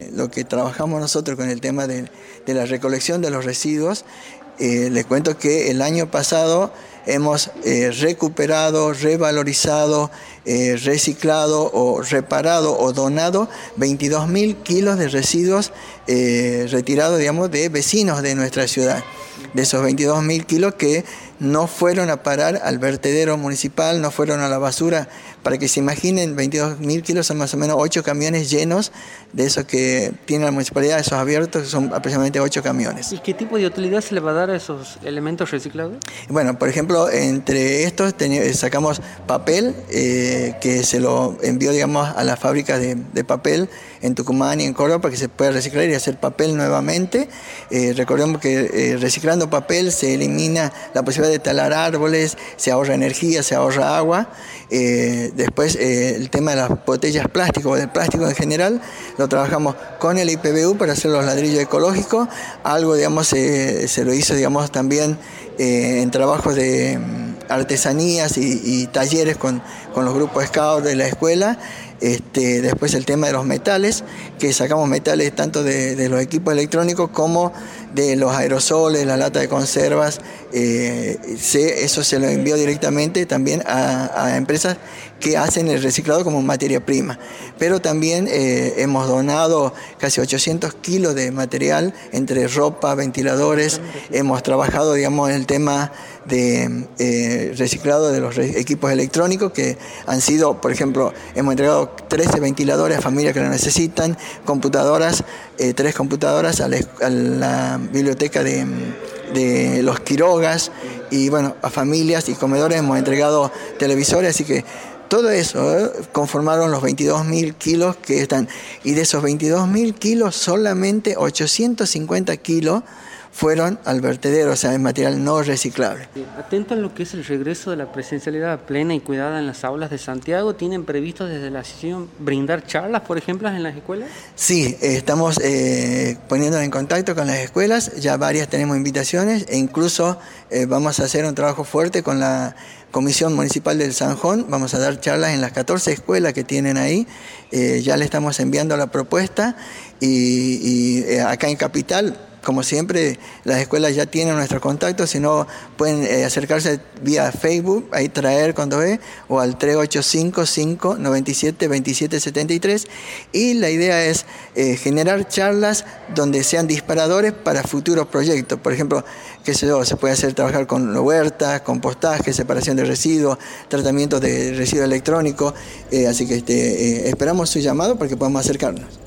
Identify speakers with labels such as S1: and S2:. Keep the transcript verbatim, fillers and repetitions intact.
S1: Lo que trabajamos nosotros con el tema de, de la recolección de los residuos, eh, les cuento que el año pasado hemos eh, recuperado, revalorizado, eh, reciclado o reparado o donado veintidós mil kilos de residuos eh, retirados, digamos, de vecinos de nuestra ciudad. De esos veintidós mil kilos que no fueron a parar al vertedero municipal, no fueron a la basura. Para que se imaginen, veintidós mil kilos son más o menos ocho camiones llenos de esos que tiene la municipalidad, esos abiertos, son aproximadamente ocho camiones.
S2: ¿Y qué tipo de utilidad se le va a dar a esos elementos reciclados?
S1: Bueno, por ejemplo, entre estos ten- sacamos papel, eh, que se lo envió, digamos, a las fábricas de, de papel en Tucumán y en Córdoba para que se pueda reciclar y hacer papel nuevamente. Eh, recordemos que eh, reciclando papel se elimina la posibilidad de talar árboles, se ahorra energía, se ahorra agua. Eh, después eh, el tema de las botellas plásticas o del plástico en general lo trabajamos con el I P B U para hacer los ladrillos ecológicos. Algo, digamos, eh, se lo hizo, digamos, también eh, en trabajos de artesanías y, y talleres con, con los grupos Scout de la escuela. Este, después el tema de los metales, que sacamos metales tanto de, de los equipos electrónicos como de los aerosoles, la lata de conservas. Eh, se, eso se lo envió directamente también a, a empresas que hacen el reciclado como materia prima. Pero también eh, hemos donado casi ochocientos kilos de material entre ropa, ventiladores. Hemos trabajado, digamos, en el tema de eh, reciclado de los re- equipos electrónicos que han sido, por ejemplo, hemos entregado trece ventiladores a familias que lo necesitan, computadoras, eh, tres computadoras a la, a la biblioteca de, de los Quirogas, y bueno, a familias y comedores hemos entregado televisores, así que todo eso ¿eh? conformaron los veintidós mil kilos que están, y de esos veintidós mil kilos solamente ochocientos cincuenta kilos fueron al vertedero, o sea, es material no reciclable.
S2: Atento a lo que es el regreso de la presencialidad plena y cuidada en las aulas de Santiago, ¿tienen previsto desde la asociación brindar charlas, por ejemplo, en las escuelas?
S1: Sí, eh, estamos eh, poniéndonos en contacto con las escuelas, ya varias tenemos invitaciones e incluso eh, vamos a hacer un trabajo fuerte con la Comisión Municipal del Sanjón. Vamos a dar charlas en las catorce escuelas que tienen ahí, eh, ya le estamos enviando la propuesta y, y eh, acá en Capital, como siempre, las escuelas ya tienen nuestros contactos, si no pueden eh, acercarse vía Facebook, ahí traer cuando ve, o al tres ocho cinco, cinco nueve siete, dos siete siete tres. Y la idea es eh, generar charlas donde sean disparadores para futuros proyectos. Por ejemplo, qué sé yo, se puede hacer trabajar con huertas, compostaje, separación de residuos, tratamiento de residuos electrónicos. Eh, así que este, eh, esperamos su llamado para que podamos acercarnos.